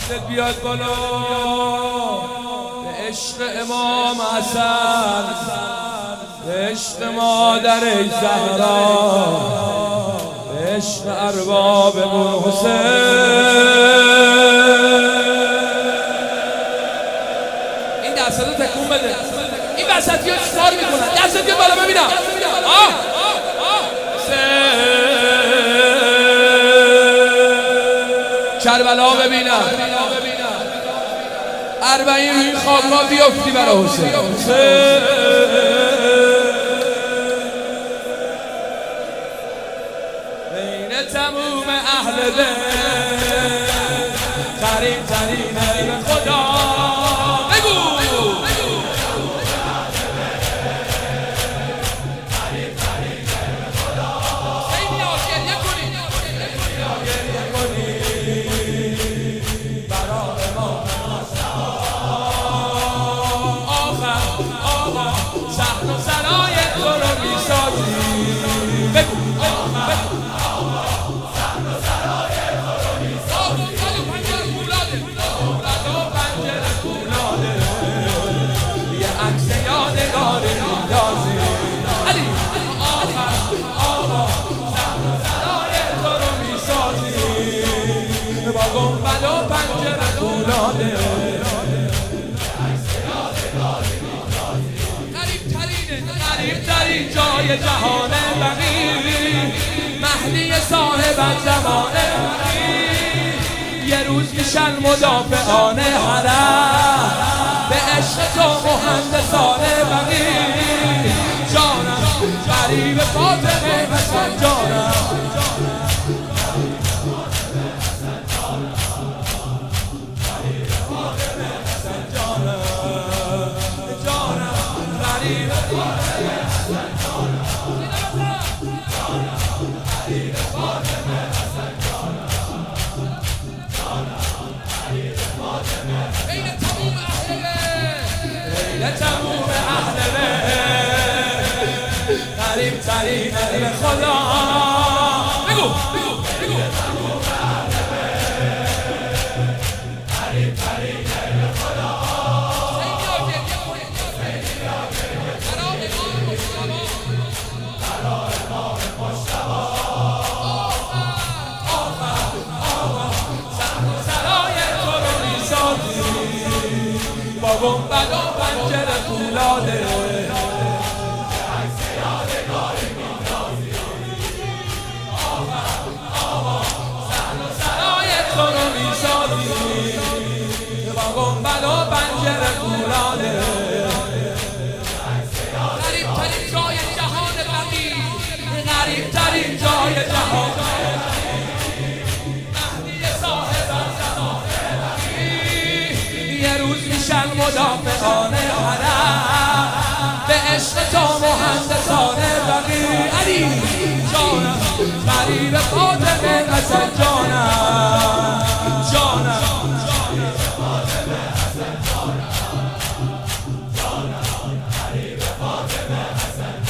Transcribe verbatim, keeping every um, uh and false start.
دلت بیاد بالا به عشق امام حسن، به عشق مادر زهرا، به عشق ارباب ابو حسین. این دستاتو تکون بده. این وسطی ها چیکار میکنن؟ دستت بیاد بالا ببینم. آه کربلا ببینم. اربعین روی این خاک ها بیافتی برای حسین. بین تموم اهل بیت قریب ترین به خدا. بگو گنبد و پنجره فولاده قریب ترین جای جهان بقی، مهدی صاحب زمان بقی. یه روز میشن مدافعان حرم به عشق تو مهندسان بقی. جانم قریب فاطمه حسن جانم، تموم اهل بیت قریب ترین به خدا. بگو بگو بگو تموم اهل بیت قریب ترین به خدا. با گنبد و پنجره فولاده عکس یادگار میندازی. صحن و سرای تو رو میسازی. با گنبد و پنجره فولاده غریب ترین جای جهان بقی، غریب ترین جای جهان مهدی صاحب زمان بقی. یه روز میشن مدافعان حرم به عشق تو مهندسان بقی. علی جانم قریب فاطمه حسن جانم.